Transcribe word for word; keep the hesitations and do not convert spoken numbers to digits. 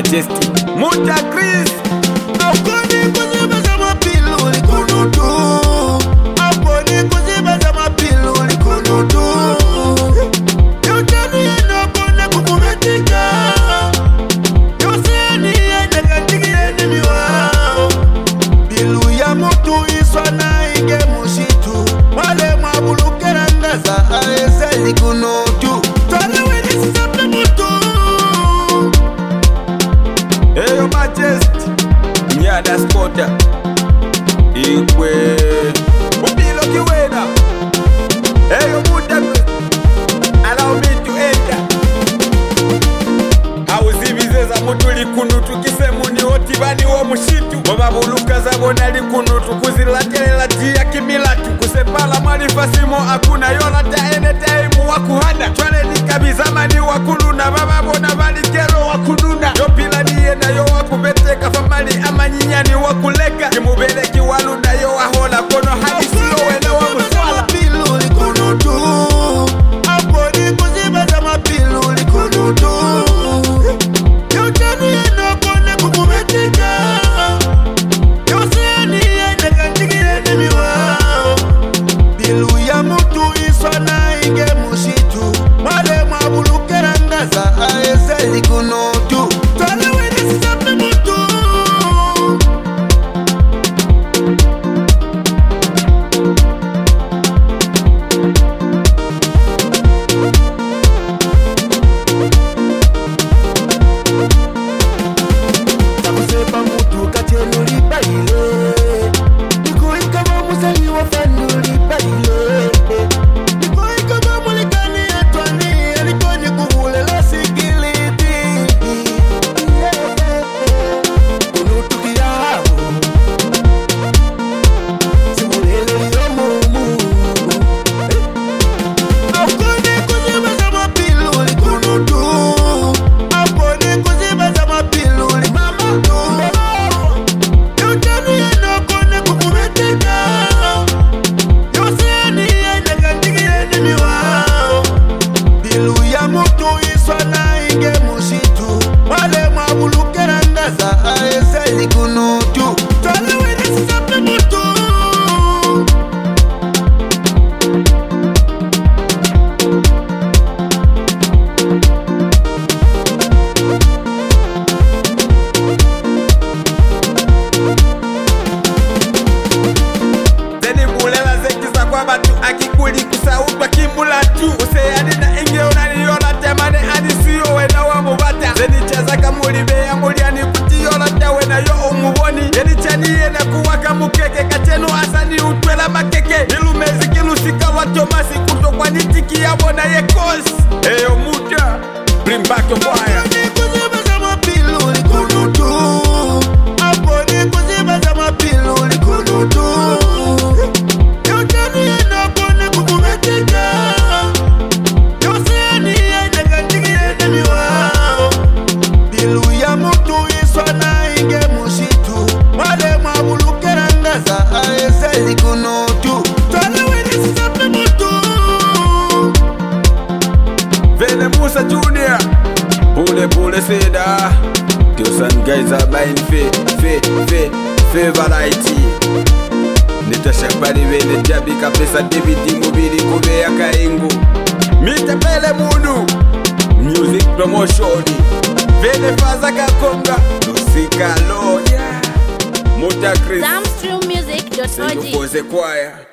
Majesty Muta Chris. Akoni kuziba za mapilu likunutu. Akoni kuziba za mapilu likunutu. Yotani yena kone kukumetika. Yoseni yena kantiki yeni miwao. Bilu ya mutu iswa na inge mushitu. Wale mabulukera ngaza aese likunutu. Tole weni sisape mutu. Eyo Majesty Nyada Skota Ikwe Upilo kiwena. Eyo Muta Chris. Allow me to enter. Hauzibize za mutu likunutu. Kisemu ni otibani wa mushitu. Mababuluka za bona likunutu. Kuzilatela tia kimilatu. Kusepala malifasimo akuna yolata ene taimu wakuhana. Chwale nikabizama ni wakuluna. Bababona balikero wakununa. Yopila niye na yo wakubeteka. Famali ama nyinyani wakuleka. Kimubeleki walunda yo wahola. Kono hadi siyo wena wa muswala. Mapilu likunutu. Akoni kuziba za mapilu likunutu. Yotani yena kone kukumetika. Yoseni yena kantiki yeni miwao. Bilu ya mutu iswa na inge mushitu. Wale mabulukera ngaza aese likunutu. Tole weni sisape mutu. Takusepa mutu katenu lipaile. Nikuika mamusani wafanu lipaile. Nikuika mamulikani etwani. Elikoni kuhulela sikiliti. Kunutu kiyabu. Simulele yomumu. Akoni kuziba za mapilu likunutu. Akoni kuziba za mapilu likunutu. Yotani yena kone kukumetika. Yoseni yena kantiki yeni miwao. Bilu ya mutu iswa na inge mushitu. Wale mabulukera ngaza aese likunutu. Tole weni sisape mutu. Zeni bulela zekiza kwa batu. Akikuli kusautwa kimulatu. Useyani na inge unaniyola temane. Adi siyo wena wa mubata. Zeni chazaka mulibea muliani kutiyola ta wena yo umuboni. Yeni chaniye na kuwaka mukeke. Kachenu asani utwela makeke. Ilumezi kilusika wa Tomasi. Kuto kwa nitiki ya bona ye kosi. Eyo Muta Bring back your fire. Akoni kuziba za mapilu likunutu. Akoni kuziba za mapilu likunutu. Yotani yena kone kukumetika. Yoseni yena kantiki yeni miwao. Bilu ya mutu iswa na inge mushitu. Wale mabulukera ngaza aese likunutu. Tole weni sisape mutu. Vene Musa Junior Pule pule seda. Tiosan guys are buying fe fe fe fe variety. Nitashapari vene jabi kapesa D V D mubili kube ya kaingu. Mita pele munu Music promotion. Vene faza kakonga Lusika lo yeah. Muta Chris Zamstream Music dot org. Sendu Pose Choir.